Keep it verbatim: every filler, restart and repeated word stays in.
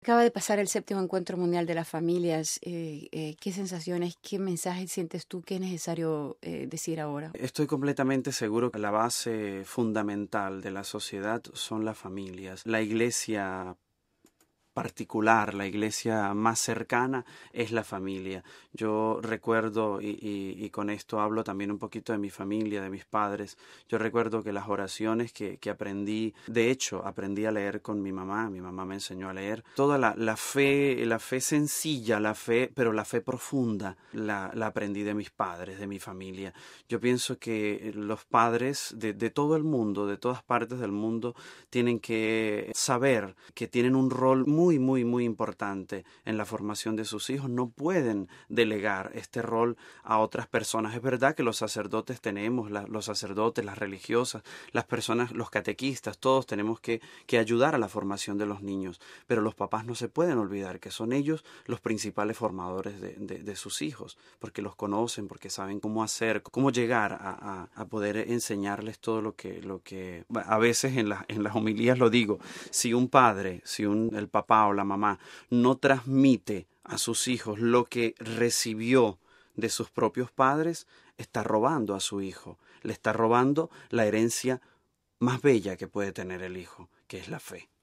Acaba de pasar el séptimo Encuentro Mundial de las Familias. Eh, eh, ¿qué sensaciones, qué mensajes sientes tú que es necesario eh, decir ahora? Estoy completamente seguro que la base fundamental de la sociedad son las familias. La iglesia particular, la iglesia más cercana es la familia. Yo recuerdo, y, y, y con esto hablo también un poquito de mi familia, de mis padres, yo recuerdo que las oraciones que, que aprendí, de hecho aprendí a leer con mi mamá, mi mamá me enseñó a leer, toda la, la fe, la fe sencilla, la fe, pero la fe profunda, la, la aprendí de mis padres, de mi familia. Yo pienso que los padres de, de todo el mundo, de todas partes del mundo, tienen que saber que tienen un rol muy muy, muy, muy importante en la formación de sus hijos. No pueden delegar este rol a otras personas. Es verdad que los sacerdotes tenemos, la, los sacerdotes, las religiosas, las personas, los catequistas, todos tenemos que, que ayudar a la formación de los niños, pero los papás no se pueden olvidar que son ellos los principales formadores de, de, de sus hijos, porque los conocen, porque saben cómo hacer, cómo llegar a, a, a poder enseñarles todo lo que, lo que a veces en, la, en las homilías lo digo, si un padre, si un, el papá o la mamá no transmite a sus hijos lo que recibió de sus propios padres, está robando a su hijo, le está robando la herencia más bella que puede tener el hijo, que es la fe.